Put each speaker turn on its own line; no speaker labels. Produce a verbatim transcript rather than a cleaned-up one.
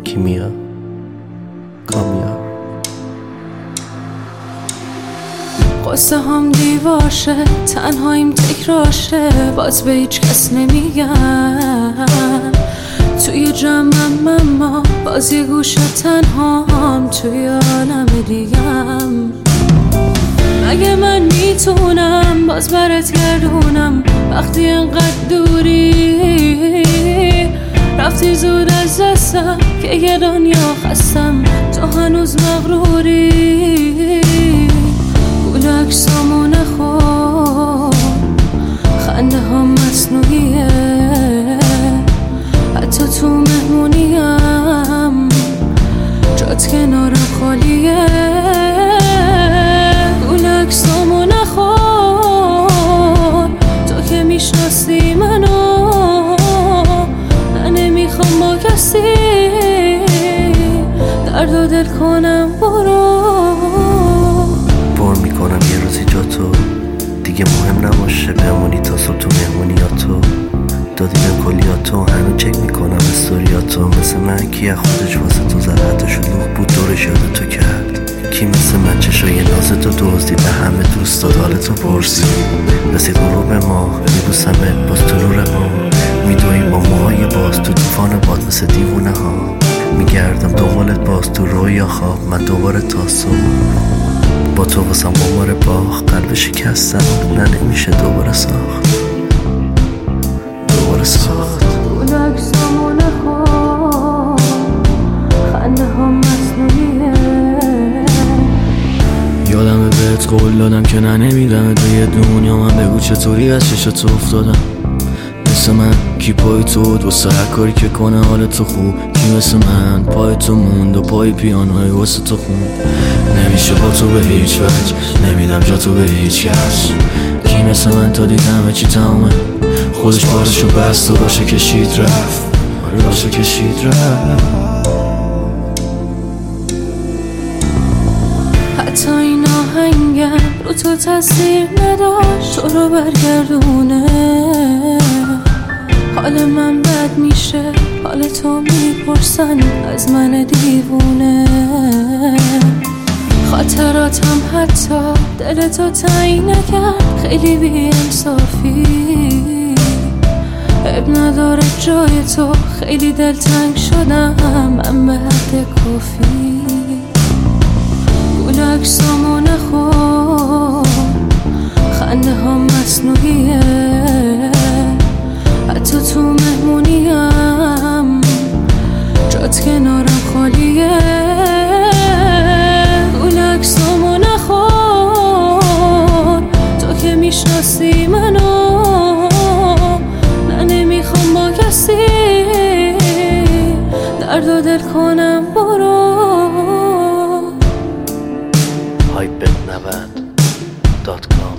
کیمیا کامیا.
قصه هم دیواشه، تنهاییم تکراشه، باز به هیچ کس نمیگم. توی جمعم اما باز یه گوشه تنهام، توی عالم دیگم. مگه من میتونم باز برات گردونم وقتی انقدر دوری؟ رفتی زود از دستم که یه دنیا خستم، تو هنوز مغروری. گول عکسامو نخور، خنده ها مصنوعیه، حتی تو مهمونیم جات کنارم خالیه. گول عکسامو نخور، تو که میشناسی منو، من نمیخوام با کسی درد و دل کنم. برو
پر میکنم یه روزی جا تو، دیگه مهم نباشه بمونی تا صبح تو مهمونیاتو. دادی به کلیاتو، هنو چک میکنم استوریاتو. مثل من کی از خودش واسه تو زد، حتی شلوغ بود دورش یاد تو کرد. کی مثل من چشای نازتو دزدید، به همه دوست داد حالتو پرسید. رسید غروب ما میبوسمت باز تو نور ما، میدویم با موهای باز تو طوفان باد مثل دیوونه ها. میگردم دنبالت باز تو رویا خواب، من دوباره تا صبح با تو واسم قمار باخ. قلب شکستم نه نمیشه دوباره ساخت، دوباره ساخت.
گول عکسامو نخور، خنده ها مصنوعیه.
یادمه بهت قول دادم که نه نمیدم به یه دنیا. من بگو چطوری از چشات افتادم، مثل من کی پای تو بود واسه هر کاری که کنه حال تو خوب. کی مثل من پای تو موند و پای پیانوی واسه تو خوند. نمیشه با تو به هیچ وجه، نمیدم جا تو به هیچ کس. کی مثل من تا دیدم چی تمومه، خودش بارشو بست و راشه کشید رفت، آره راشه کشید رفت.
حتی این آهنگم رو تو تاثیر نداشت، تو رو برگردونه. حال من بد میشه، حال تو میپرسن از من دیوونه. خاطراتم حتی دل تو تعیین نکرد، خیلی بی انصافی. عیب نداره جای تو، خیلی دلتنگ شدم من به حد کافی. گول عکسامو نخور، خنده ها مصنوعیه، حتی تو مهمونیم جات کنارم خالیه. گول عکسامو نخور، تو که میشناسی منو، نه نمیخوام با کسی درد و دل کنم. برو
هایپت نود دات کام